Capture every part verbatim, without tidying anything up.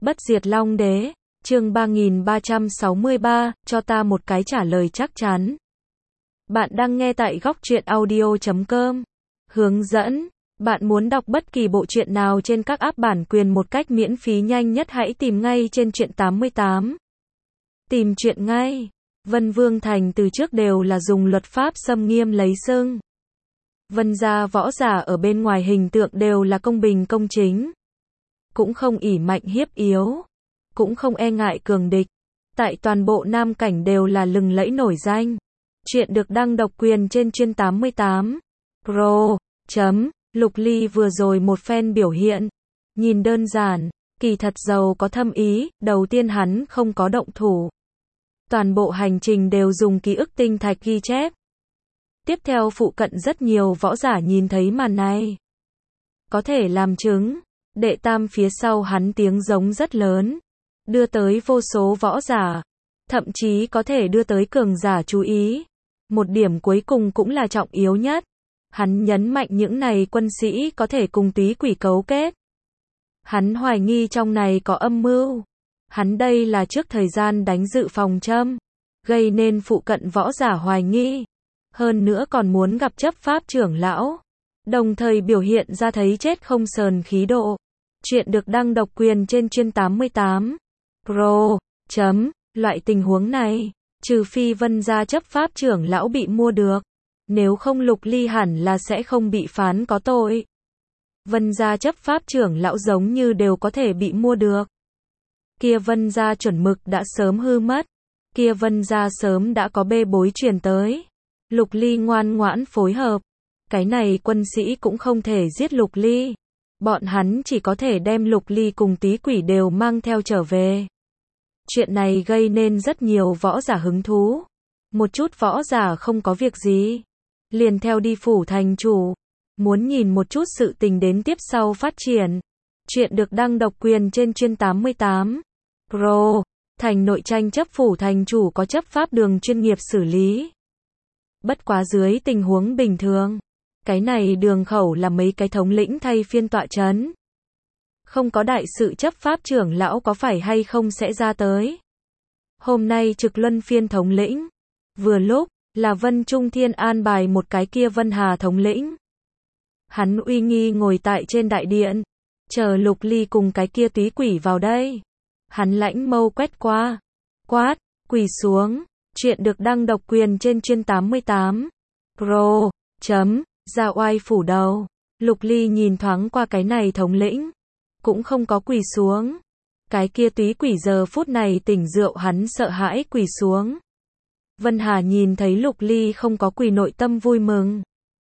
Bất diệt Long Đế, chương ba nghìn ba trăm sáu mươi ba, cho ta một cái trả lời chắc chắn. Bạn đang nghe tại góc truyện audio chấm com. Hướng dẫn, bạn muốn đọc bất kỳ bộ truyện nào trên các app bản quyền một cách miễn phí nhanh nhất hãy tìm ngay trên truyện tám mươi tám. Tìm truyện ngay. Vân Vương Thành từ trước đều là dùng luật pháp xâm nghiêm lấy xưng. Vân gia võ giả ở bên ngoài hình tượng đều là công bình công chính. Cũng không ỷ mạnh hiếp yếu. Cũng không e ngại cường địch. Tại toàn bộ Nam Cảnh đều là lừng lẫy nổi danh. Chuyện được đăng độc quyền trên chuyên tám mươi tám. Pro. Chấm. Lục Ly vừa rồi một phen biểu hiện. Nhìn đơn giản, kỳ thật giàu có thâm ý, đầu tiên hắn không có động thủ. Toàn bộ hành trình đều dùng ký ức tinh thạch ghi chép. Tiếp theo phụ cận rất nhiều võ giả nhìn thấy màn này. Có thể làm chứng, đệ tam phía sau hắn tiếng giống rất lớn. Đưa tới vô số võ giả. Thậm chí có thể đưa tới cường giả chú ý. Một điểm cuối cùng cũng là trọng yếu nhất. Hắn nhấn mạnh những này quân sĩ có thể cùng túy quỷ cấu kết. Hắn hoài nghi trong này có âm mưu. Hắn đây là trước thời gian đánh dự phòng châm. Gây nên phụ cận võ giả hoài nghi. Hơn nữa còn muốn gặp chấp pháp trưởng lão. Đồng thời biểu hiện ra thấy chết không sờn khí độ. Chuyện được đăng độc quyền trên chuyên tám mươi tám. Pro. Chấm. Loại tình huống này, trừ phi Vân gia chấp pháp trưởng lão bị mua được. Nếu không Lục Ly hẳn là sẽ không bị phán có tội. Vân gia chấp pháp trưởng lão giống như đều có thể bị mua được. Kia Vân gia chuẩn mực đã sớm hư mất. Kia Vân gia sớm đã có bê bối truyền tới. Lục Ly ngoan ngoãn phối hợp. Cái này quân sĩ cũng không thể giết Lục Ly. Bọn hắn chỉ có thể đem Lục Ly cùng tí quỷ đều mang theo trở về. Chuyện này gây nên rất nhiều võ giả hứng thú. Một chút võ giả không có việc gì. Liền theo đi phủ thành chủ. Muốn nhìn một chút sự tình đến tiếp sau phát triển. Chuyện được đăng độc quyền trên chuyên tám mươi tám. Pro. Thành nội tranh chấp phủ thành chủ có chấp pháp đường chuyên nghiệp xử lý. Bất quá dưới tình huống bình thường. Cái này đường khẩu là mấy cái thống lĩnh thay phiên tọa chấn. Không có đại sự chấp pháp trưởng lão có phải hay không sẽ ra tới. Hôm nay trực luân phiên thống lĩnh. Vừa lúc, là Vân Trung Thiên an bài một cái kia Vân Hà thống lĩnh. Hắn uy nghi ngồi tại trên đại điện. Chờ Lục Ly cùng cái kia túy quỷ vào đây. Hắn lãnh mâu quét qua. Quát, quỳ xuống. Chuyện được đăng độc quyền trên chuyên tám mươi tám. Pro. Chấm. Ra oai phủ đầu. Lục Ly nhìn thoáng qua cái này thống lĩnh. Cũng không có quỳ xuống. Cái kia túy quỷ giờ phút này tỉnh rượu hắn sợ hãi quỳ xuống. Vân Hà nhìn thấy Lục Ly không có quỳ nội tâm vui mừng.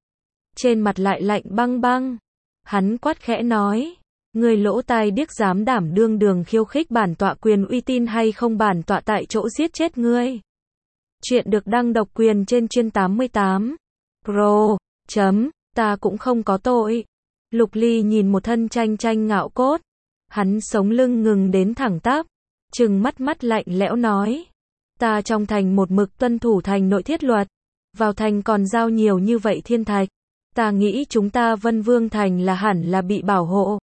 Trên mặt lại lạnh băng băng. Hắn quát khẽ nói. Người lỗ tai điếc dám đảm đương đường khiêu khích bản tọa quyền uy tín hay không bản tọa tại chỗ giết chết ngươi. Chuyện được đăng độc quyền trên chuyên tám mươi tám. Pro. Chấm. Ta cũng không có tội. Lục Ly nhìn một thân tranh tranh ngạo cốt. Hắn sống lưng ngừng đến thẳng tắp. Trừng mắt mắt lạnh lẽo nói. Ta trong thành một mực tuân thủ thành nội thiết luật. Vào thành còn giao nhiều như vậy thiên thạch. Ta nghĩ chúng ta Vân Vương Thành là hẳn là bị bảo hộ.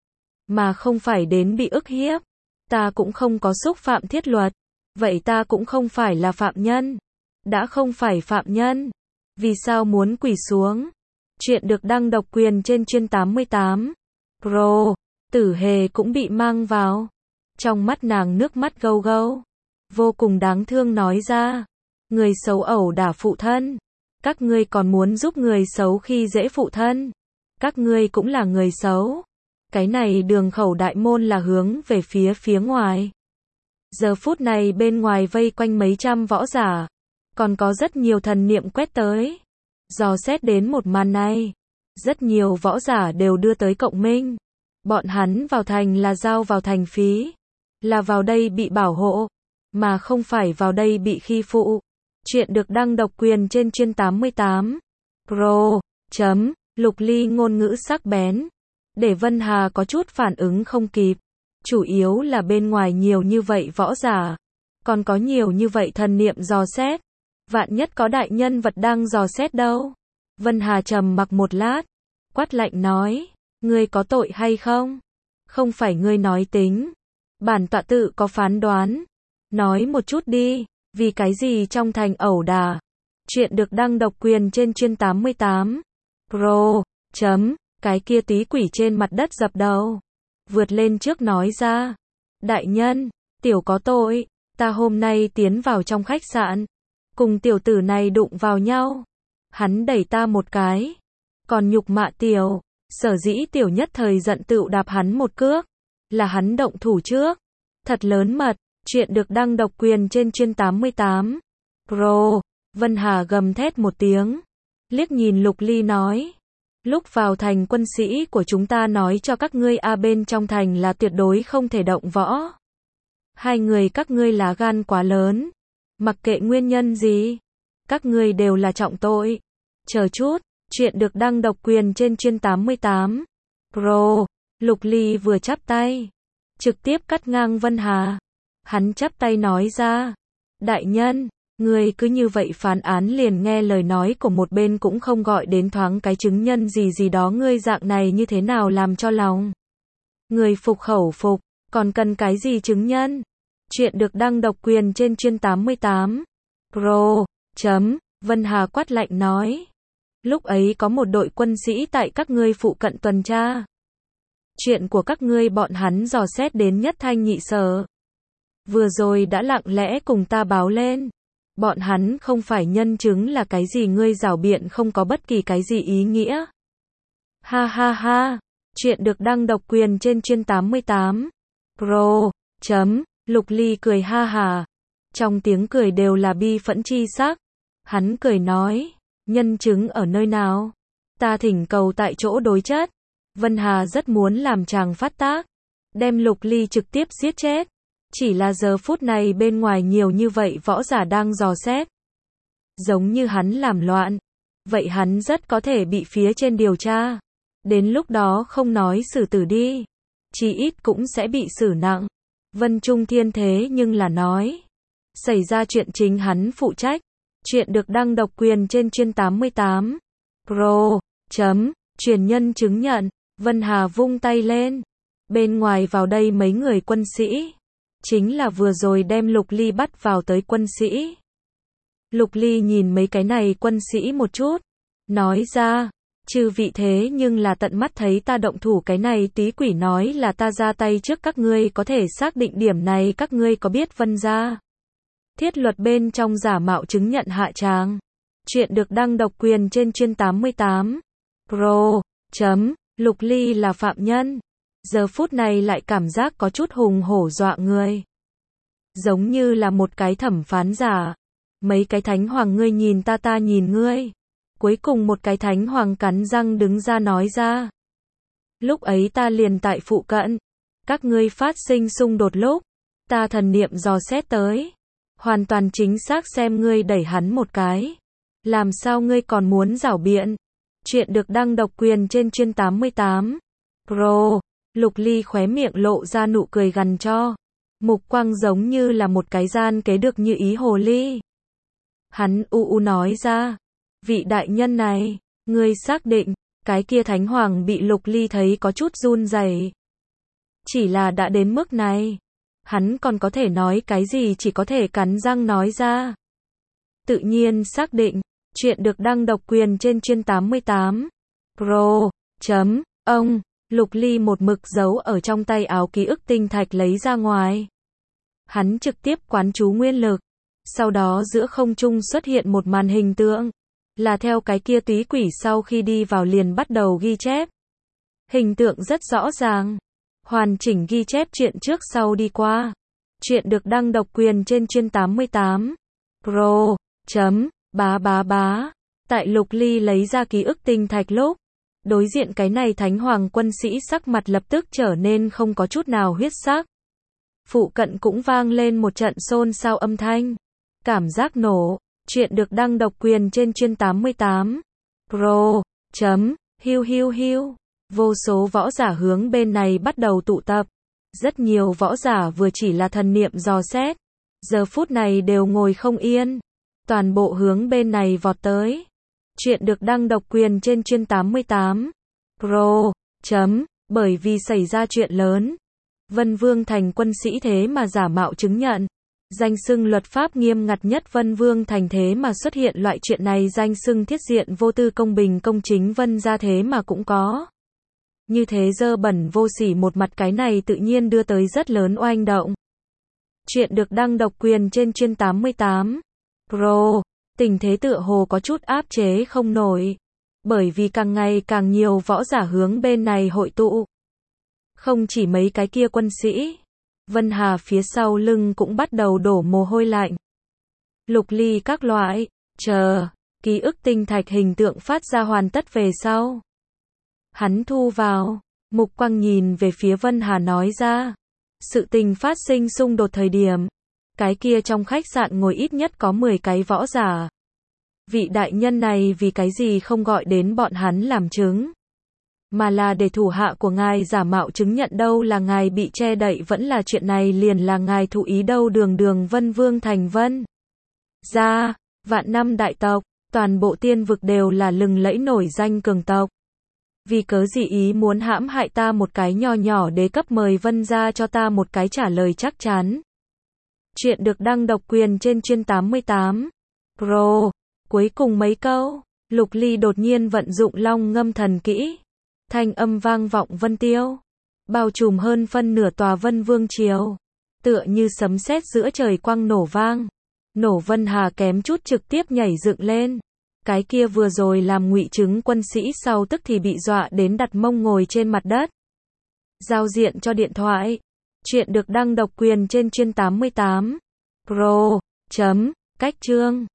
Mà không phải đến bị ức hiếp. Ta cũng không có xúc phạm thiết luật. Vậy ta cũng không phải là phạm nhân. Đã không phải phạm nhân. Vì sao muốn quỳ xuống? Chuyện được đăng độc quyền trên chuyên tám mươi tám. Pro. Tử Hề cũng bị mang vào. Trong mắt nàng nước mắt gâu gâu. Vô cùng đáng thương nói ra. Người xấu ẩu đả phụ thân. Các ngươi còn muốn giúp người xấu khi dễ phụ thân. Các ngươi cũng là người xấu. Cái này đường khẩu đại môn là hướng về phía phía ngoài. Giờ phút này bên ngoài vây quanh mấy trăm võ giả. Còn có rất nhiều thần niệm quét tới. Dò xét đến một màn này. Rất nhiều võ giả đều đưa tới cộng minh. Bọn hắn vào thành là giao vào thành phí. Là vào đây bị bảo hộ. Mà không phải vào đây bị khi phụ. Chuyện được đăng độc quyền trên chuyên tám mươi tám. Pro. Chấm. Lục Ly ngôn ngữ sắc bén. Để Vân Hà có chút phản ứng không kịp. Chủ yếu là bên ngoài nhiều như vậy võ giả. Còn có nhiều như vậy thần niệm dò xét. Vạn nhất có đại nhân vật đang dò xét đâu. Vân Hà trầm mặc một lát. Quát lạnh nói. Ngươi có tội hay không? Không phải ngươi nói tính. Bản tọa tự có phán đoán. Nói một chút đi, vì cái gì trong thành ẩu đả? Chuyện được đăng độc quyền trên chuyên tám mươi tám. Pro. Chấm. Cái kia tí quỷ trên mặt đất dập đầu. Vượt lên trước nói ra. Đại nhân, tiểu có tội, ta hôm nay tiến vào trong khách sạn. Cùng tiểu tử này đụng vào nhau. Hắn đẩy ta một cái. Còn nhục mạ tiểu. Sở dĩ tiểu nhất thời giận tựu đạp hắn một cước. Là hắn động thủ trước. Thật lớn mật. Chuyện được đăng độc quyền trên chuyên tám mươi tám. Pro. Vân Hà gầm thét một tiếng. Liếc nhìn Lục Ly nói. Lúc vào thành quân sĩ của chúng ta nói cho các ngươi a bên trong thành là tuyệt đối không thể động võ. Hai người các ngươi lá gan quá lớn. Mặc kệ nguyên nhân gì. Các ngươi đều là trọng tội. Chờ chút. Chuyện được đăng độc quyền trên chuyên tám mươi tám. Pro. Lục Ly vừa chắp tay. Trực tiếp cắt ngang Vân Hà. Hắn chắp tay nói ra. Đại nhân, ngươi cứ như vậy phán án liền nghe lời nói của một bên cũng không gọi đến thoáng cái chứng nhân gì gì đó, ngươi dạng này như thế nào làm cho lòng người phục khẩu phục, còn cần cái gì chứng nhân? Chuyện được đăng độc quyền trên chuyên tám mươi tám. Pro. Chấm. Vân Hà quát lạnh nói. Lúc ấy có một đội quân sĩ tại các ngươi phụ cận tuần tra. Chuyện của các ngươi bọn hắn dò xét đến nhất thanh nhị sở. Vừa rồi đã lặng lẽ cùng ta báo lên. Bọn hắn không phải nhân chứng là cái gì, ngươi giảo biện không có bất kỳ cái gì ý nghĩa. Ha ha ha. Chuyện được đăng độc quyền trên chuyên tám mươi tám. Pro. Chấm. Lục Ly cười ha hà. Trong tiếng cười đều là bi phẫn chi sắc. Hắn cười nói. Nhân chứng ở nơi nào? Ta thỉnh cầu tại chỗ đối chất. Vân Hà rất muốn làm chàng phát tác. Đem Lục Ly trực tiếp giết chết. Chỉ là giờ phút này bên ngoài nhiều như vậy võ giả đang dò xét. Giống như hắn làm loạn. Vậy hắn rất có thể bị phía trên điều tra. Đến lúc đó không nói xử tử đi. Chí ít cũng sẽ bị xử nặng. Vân Trung Thiên thế nhưng là nói. Xảy ra chuyện chính hắn phụ trách. Chuyện được đăng độc quyền trên chuyên tám mươi tám. Pro. Chấm. Truyền nhân chứng nhận. Vân Hà vung tay lên. Bên ngoài vào đây mấy người quân sĩ. Chính là vừa rồi đem Lục Ly bắt vào tới quân sĩ. Lục Ly nhìn mấy cái này quân sĩ một chút. Nói ra. Chư vị thế nhưng là tận mắt thấy ta động thủ, cái này tí quỷ nói là ta ra tay trước các ngươi, có thể xác định điểm này các ngươi có biết Vân gia thiết luật bên trong giả mạo chứng nhận hạ tràng. Chuyện được đăng độc quyền trên chuyên tám mươi tám. Pro. Chấm. Lục Ly là phạm nhân. Giờ phút này lại cảm giác có chút hùng hổ dọa người. Giống như là một cái thẩm phán giả. Mấy cái thánh hoàng ngươi nhìn ta, ta nhìn ngươi. Cuối cùng một cái thánh hoàng cắn răng đứng ra nói ra. Lúc ấy ta liền tại phụ cận. Các ngươi phát sinh xung đột lúc. Ta thần niệm dò xét tới. Hoàn toàn chính xác xem ngươi đẩy hắn một cái. Làm sao ngươi còn muốn giảo biện? Chuyện được đăng độc quyền trên chuyên tám mươi tám. Pro. Lục Ly khóe miệng lộ ra nụ cười gằn cho. Mục quang giống như là một cái gian kế được như ý hồ ly. Hắn u u nói ra. Vị đại nhân này, ngươi xác định, cái kia thánh hoàng bị Lục Ly thấy có chút run rẩy. Chỉ là đã đến mức này. Hắn còn có thể nói cái gì, chỉ có thể cắn răng nói ra. Tự nhiên xác định. Chuyện được đăng độc quyền trên chuyên tám mươi tám. Pro. Chấm. Ông. Lục Ly một mực giấu ở trong tay áo ký ức tinh thạch lấy ra ngoài. Hắn trực tiếp quán chú nguyên lực. Sau đó giữa không trung xuất hiện một màn hình tượng. Là theo cái kia túy quỷ sau khi đi vào liền bắt đầu ghi chép. Hình tượng rất rõ ràng. Hoàn chỉnh ghi chép chuyện trước sau đi qua. Chuyện được đăng độc quyền trên chuyên tám mươi tám. Pro. Chấm. Bá bá bá. Tại Lục Ly lấy ra ký ức tinh thạch lúc. Đối diện cái này thánh hoàng quân sĩ sắc mặt lập tức trở nên không có chút nào huyết sắc. Phụ cận cũng vang lên một trận xôn xao âm thanh. Cảm giác nổ. Chuyện được đăng độc quyền trên chuyên tám mươi tám. Pro. Chấm. Hiu hiu hiu. Vô số võ giả hướng bên này bắt đầu tụ tập. Rất nhiều võ giả vừa chỉ là thần niệm dò xét. Giờ phút này đều ngồi không yên. Toàn bộ hướng bên này vọt tới. Chuyện được đăng độc quyền trên chuyên tám mươi tám. Pro. Chấm. Bởi vì xảy ra chuyện lớn. Vân Vương Thành quân sĩ thế mà giả mạo chứng nhận. Danh xưng luật pháp nghiêm ngặt nhất Vân Vương Thành thế mà xuất hiện loại chuyện này, danh xưng thiết diện vô tư công bình công chính Vân gia thế mà cũng có. Như thế dơ bẩn vô sỉ một mặt, cái này tự nhiên đưa tới rất lớn oanh động. Chuyện được đăng độc quyền trên chuyên tám mươi tám Pro. Tình thế tựa hồ có chút áp chế không nổi. Bởi vì càng ngày càng nhiều võ giả hướng bên này hội tụ. Không chỉ mấy cái kia quân sĩ. Vân Hà phía sau lưng cũng bắt đầu đổ mồ hôi lạnh. Lục ly các loại. Chờ. Ký ức tinh thạch hình tượng phát ra hoàn tất về sau. Hắn thu vào. Mục Quang nhìn về phía Vân Hà nói ra. Sự tình phát sinh xung đột thời điểm. Cái kia trong khách sạn ngồi ít nhất có mười cái võ giả. Vị đại nhân này vì cái gì không gọi đến bọn hắn làm chứng. Mà là để thủ hạ của ngài giả mạo chứng nhận, đâu là ngài bị che đậy, vẫn là chuyện này liền là ngài thụ ý đâu. Đường đường Vân Vương Thành Vân gia, vạn năm đại tộc, toàn bộ tiên vực đều là lừng lẫy nổi danh cường tộc. Vì cớ gì ý muốn hãm hại ta một cái nho nhỏ đế cấp, mời Vân gia cho ta một cái trả lời chắc chắn. Chuyện được đăng độc quyền trên chuyên tám mươi tám Pro. Cuối cùng mấy câu, Lục Ly đột nhiên vận dụng long ngâm thần kỹ. Thanh âm vang vọng vân tiêu, bao trùm hơn phân nửa tòa Vân Vương Triều. Tựa như sấm sét giữa trời quang nổ vang. Nổ Vân Hà kém chút trực tiếp nhảy dựng lên. Cái kia vừa rồi làm ngụy chứng quân sĩ sau tức thì bị dọa đến đặt mông ngồi trên mặt đất. Giao diện cho điện thoại. Chuyện được đăng độc quyền trên chuyên tám mươi tám Pro. Chấm. Cách chương.